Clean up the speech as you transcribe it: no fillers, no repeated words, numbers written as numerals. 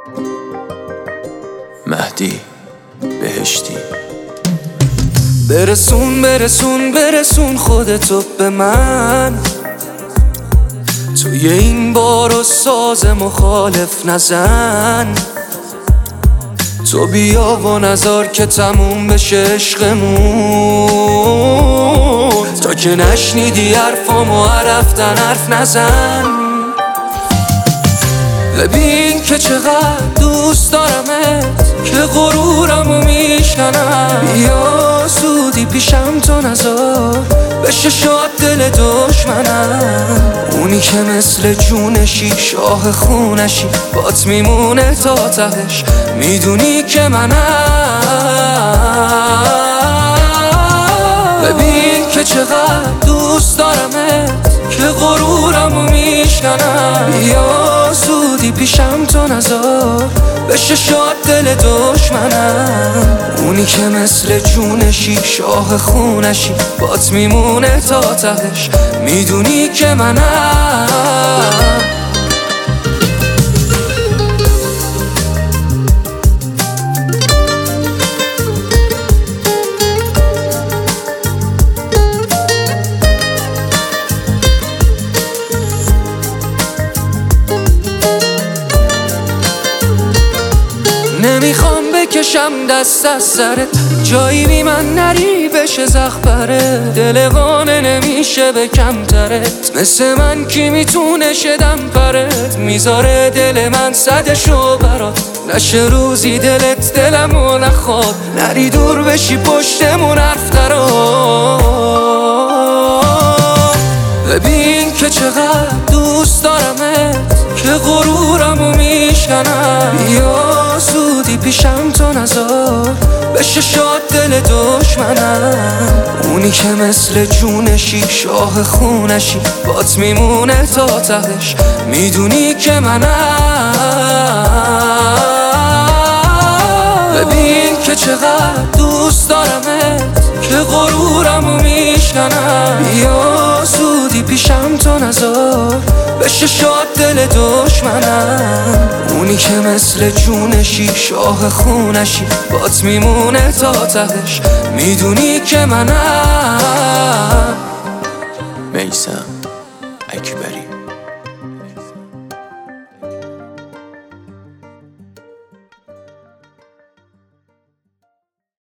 مهدی بهشتی. برسون برسون برسون خودتو به من، توی این بار و ساز مخالف نزن. تو بیا و نذار که تموم بشه عشقمون، تا که نشنیدی حرفامو رفتن حرف نزن. ببین که چقدر دوست دارمت که غرورمو میشکنم. بیا زودی پیشم تو نذار بشه شاد دل دشمنم. اونی که مثل جونشی شاه خونشی بات میمونه تا تهش، میدونی که منم. ببین که چقدر دوست دارمت که غرورمو میشکنم. بیا زودی پیشم تو نذار بشه شاد دل دشمنم. اونی که مثل جونشی شاه خونشی بات میمونه تا تهش، میدونی که منم. نمیخوام بکشم دست از سرت، جایی بی من نری بشه زخبره. دل قانه نمیشه به کمترت، مثل من کی میتونه شدم پرت. میذاره دل من صدشو برات، نشه روزی دلت دلمو نخواد. نری دور بشی پشتمون حرف درا. ببین که چقدر دوست دارمت که غرورمو میشکنم. بیا زودی پیشم تو نذار بشه شاد دل دشمنم. اونی که مثل جونشی شاه خونشی بات میمونه تا تهش، میدونی که منم. ببین که چقدر دوست دارمت که غرورمو میشکنم. بیا زودی پیشم تو نذار بشه شاد دل دشمنم. اونی که مثل جونشی شاه خونشی بات میمونه تا تهش، میدونی که منم. میثم